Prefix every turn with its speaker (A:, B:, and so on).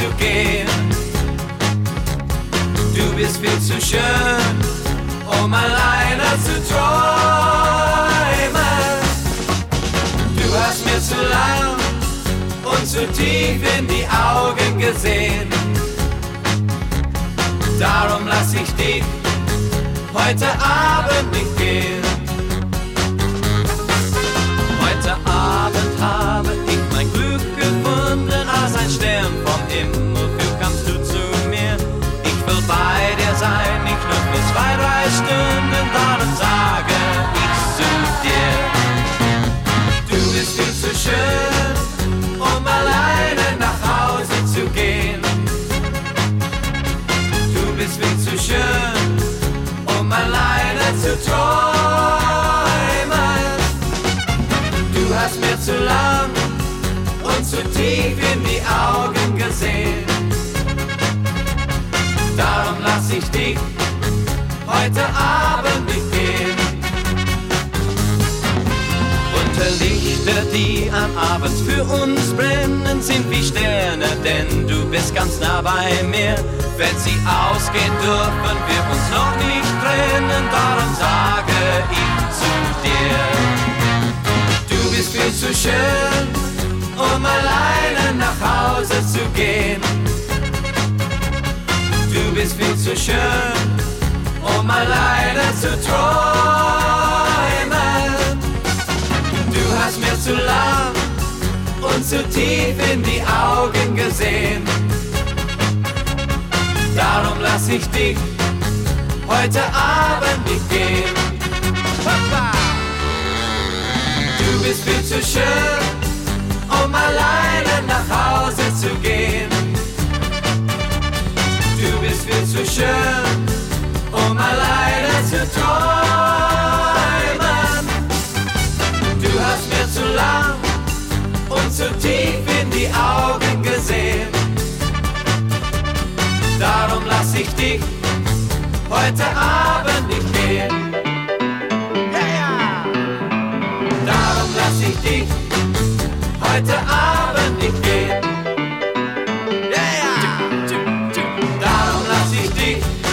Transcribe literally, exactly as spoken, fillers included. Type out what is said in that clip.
A: gehen. Du bist viel zu schön, um alleine zu träumen. Du hast mir zu lang und zu tief in die Augen gesehen. Darum lass ich dich heute Abend nicht gehen. Heute Abend habe ich mein Glück gefunden, als ein Stern vom Himmel. Für kommst du zu mir? Ich will bei dir sein, nicht nur für zwei, drei Stunden. Darum sage ich zu dir: Du bist viel zu schön, um alleine nach Hause zu gehen. Du bist viel zu schön, um alleine zu träumen. Du hast mir zu lang und zu tief in die Augen gesehen. Darum lass ich dich heute Abend nicht gehen. Unter Lichter, die am Abend für uns brennen, sind wie Sterne, denn du bist ganz nah bei mir. Wenn sie ausgehen, dürfen wir uns noch nicht trennen. Darum sage ich zu dir: Du bist viel zu schön, um alleine nach Hause zu gehen. Du bist viel zu schön, um alleine zu träumen. Du hast mir zu lang und zu tief in die Augen gesehen. Darum lass ich dich heute Abend nicht gehen. Papa! Du bist viel zu schön, um alleine nach Hause zu gehen. Du bist viel zu schön, um alleine zu träumen. Du hast mir zu lang und zu tief in die Augen gesehen. Darum lass ich dich heute Abend nicht gehen. Yeah. Darum lass ich dich heute Abend nicht gehen. Yeah. Darum lass ich dich